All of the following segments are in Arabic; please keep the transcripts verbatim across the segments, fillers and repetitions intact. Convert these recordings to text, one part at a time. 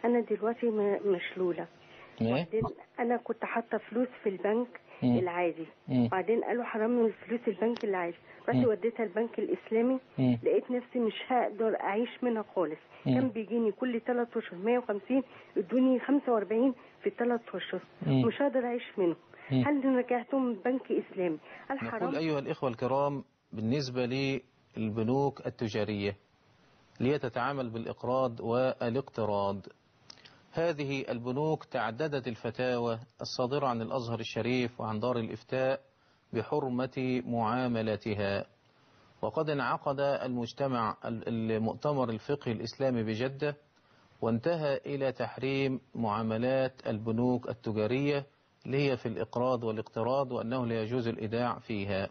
انا دلوقتي م- مشلوله. وبعدين انا كنت حاطه فلوس في البنك مم. العادي، مم. بعدين قالوا حرام من فلوس البنك العادي، رحت مم. وديتها البنك الاسلامي. مم. لقيت نفسي مش هقدر اعيش منها خالص. مم. كان بيجيني كل ثلاث اشهر مية وخمسين، ادوني خمسة وأربعين في ثلاث اشهر، مم. مش هقدر اعيش منهم. مم. هل رجعتهم بنك اسلامي؟ هل نقول حرام؟ أيها الإخوة الكرام، بالنسبة للبنوك التجارية اللي تتعامل بالإقراض والاقتراض، هذه البنوك تعددت الفتاوى الصادرة عن الأزهر الشريف وعن دار الإفتاء بحرمة معاملتها. وقد انعقد المجتمع المؤتمر الفقهي الإسلامي بجدة، وانتهى إلى تحريم معاملات البنوك التجارية اللي هي في الإقراض والاقتراض، وأنه لا يجوز الإيداع فيها.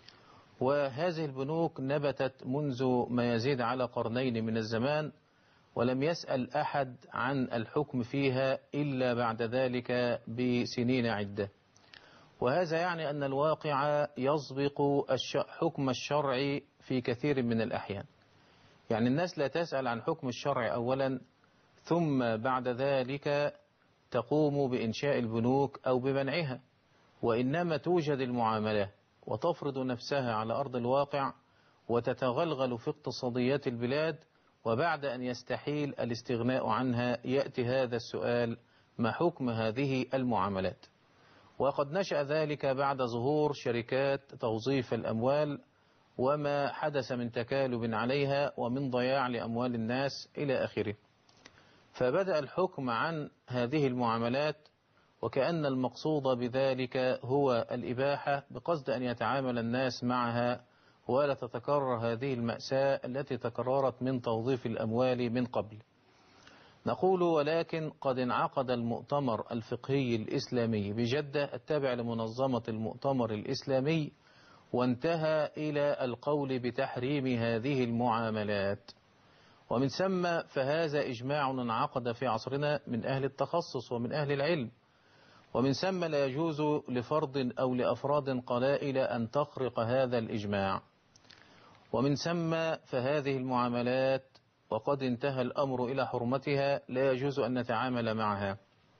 وهذه البنوك نبتت منذ ما يزيد على قرنين من الزمان، ولم يسأل أحد عن الحكم فيها إلا بعد ذلك بسنين عدة. وهذا يعني أن الواقع يسبق حكم الشرع في كثير من الأحيان. يعني الناس لا تسأل عن حكم الشرع أولا، ثم بعد ذلك تقوم بإنشاء البنوك أو بمنعها، وإنما توجد المعاملة وتفرض نفسها على أرض الواقع وتتغلغل في اقتصاديات البلاد، وبعد أن يستحيل الاستغناء عنها يأتي هذا السؤال: ما حكم هذه المعاملات؟ وقد نشأ ذلك بعد ظهور شركات توظيف الأموال وما حدث من تكالب عليها ومن ضياع لأموال الناس إلى آخره. فبدأ الحكم عن هذه المعاملات وكأن المقصود بذلك هو الإباحة، بقصد أن يتعامل الناس معها ولا تتكرر هذه المأساة التي تكررت من توظيف الأموال من قبل. نقول: ولكن قد انعقد المؤتمر الفقهي الإسلامي بجدة التابع لمنظمة المؤتمر الإسلامي، وانتهى إلى القول بتحريم هذه المعاملات. ومن ثم فهذا إجماع انعقد في عصرنا من أهل التخصص ومن أهل العلم، ومن ثم لا يجوز لفرد أو لأفراد قلائل أن تخرق هذا الإجماع. ومن ثم فهذه المعاملات وقد انتهى الأمر إلى حرمتها لا يجوز أن نتعامل معها.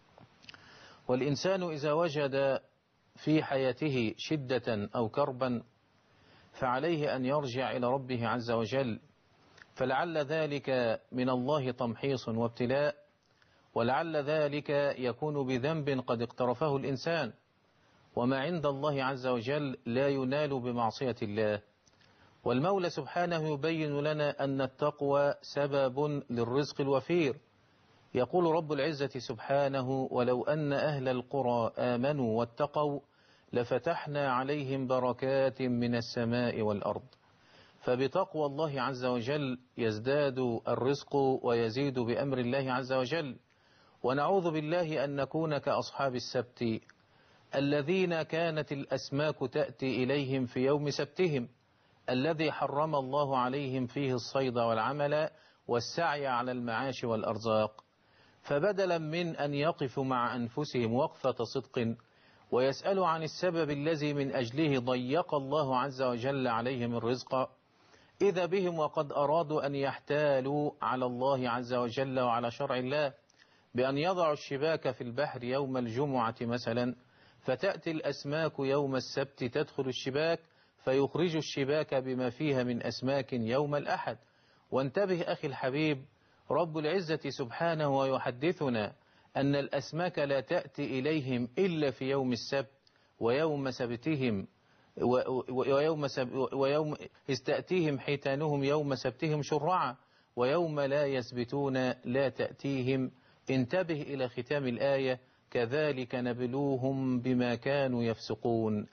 والإنسان إذا وجد في حياته شدة أو كربا فعليه أن يرجع إلى ربه عز وجل، فلعل ذلك من الله تمحيص وابتلاء، ولعل ذلك يكون بذنب قد اقترفه الإنسان، وما عند الله عز وجل لا ينال بمعصية الله. والمولى سبحانه يبين لنا أن التقوى سبب للرزق الوفير. يقول رب العزة سبحانه: ولو أن أهل القرى آمنوا واتقوا لفتحنا عليهم بركات من السماء والأرض. فبتقوى الله عز وجل يزداد الرزق ويزيد بأمر الله عز وجل. ونعوذ بالله أن نكون كأصحاب السبت الذين كانت الأسماك تأتي إليهم في يوم سبتهم الذي حرم الله عليهم فيه الصيد والعمل والسعي على المعاش والأرزاق، فبدلا من أن يقفوا مع أنفسهم وقفة صدق ويسألوا عن السبب الذي من أجله ضيق الله عز وجل عليهم الرزق، إذا بهم وقد أرادوا أن يحتالوا على الله عز وجل وعلى شرع الله بأن يضعوا الشباك في البحر يوم الجمعة مثلا، فتأتي الأسماك يوم السبت تدخل الشباك فيخرج الشباك بما فيها من أسماك يوم الأحد. وانتبه أخي الحبيب، رب العزة سبحانه ويحدثنا أن الأسماك لا تأتي إليهم إلا في يوم السبت ويوم سبتهم ويوم, سب ويوم استأتيهم حيتانهم يوم سبتهم شرعا ويوم لا يسبتون لا تأتيهم. انتبه إلى ختام الآية: كذلك نبلوهم بما كانوا يفسقون.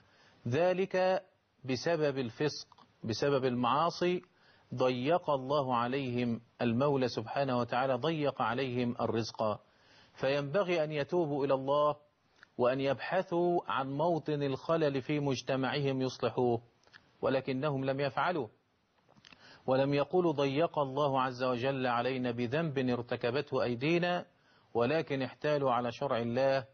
ذلك بسبب الفسق، بسبب المعاصي ضيق الله عليهم، المولى سبحانه وتعالى ضيق عليهم الرزق. فينبغي أن يتوبوا إلى الله وأن يبحثوا عن موطن الخلل في مجتمعهم يصلحوه، ولكنهم لم يفعلوا، ولم يقولوا ضيق الله عز وجل علينا بذنب ارتكبته أيدينا، ولكن احتالوا على شرع الله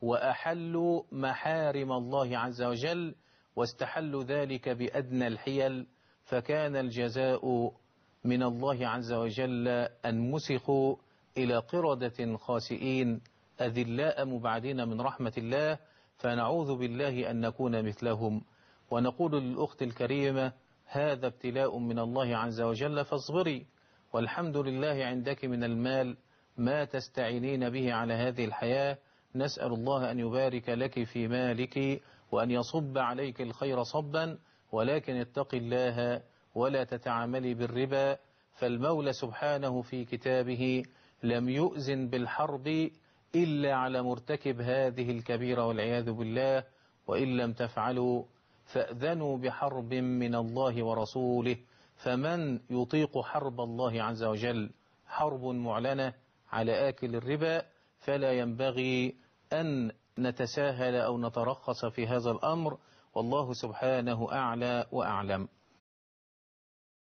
وأحلوا محارم الله عز وجل واستحلوا ذلك بأدنى الحيل، فكان الجزاء من الله عز وجل أن مسخوا إلى قردة خاسئين أذلاء مبعدين من رحمة الله، فنعوذ بالله أن نكون مثلهم. ونقول للأخت الكريمة هذا ابتلاء من الله عز وجل فاصبري، والحمد لله عندك من المال ما تستعينين به على هذه الحياة. نسأل الله أن يبارك لك في مالك وأن يصب عليك الخير صبا، ولكن اتق الله ولا تتعاملي بالربا، فالمولى سبحانه في كتابه لم يؤذن بالحرب إلا على مرتكب هذه الكبيرة والعياذ بالله، وإن لم تفعلوا فأذنوا بحرب من الله ورسوله. فمن يطيق حرب الله عز وجل حرب معلنة على آكل الربا، فلا ينبغي أن نتساهل أو نترخص في هذا الأمر، والله سبحانه أعلى وأعلم.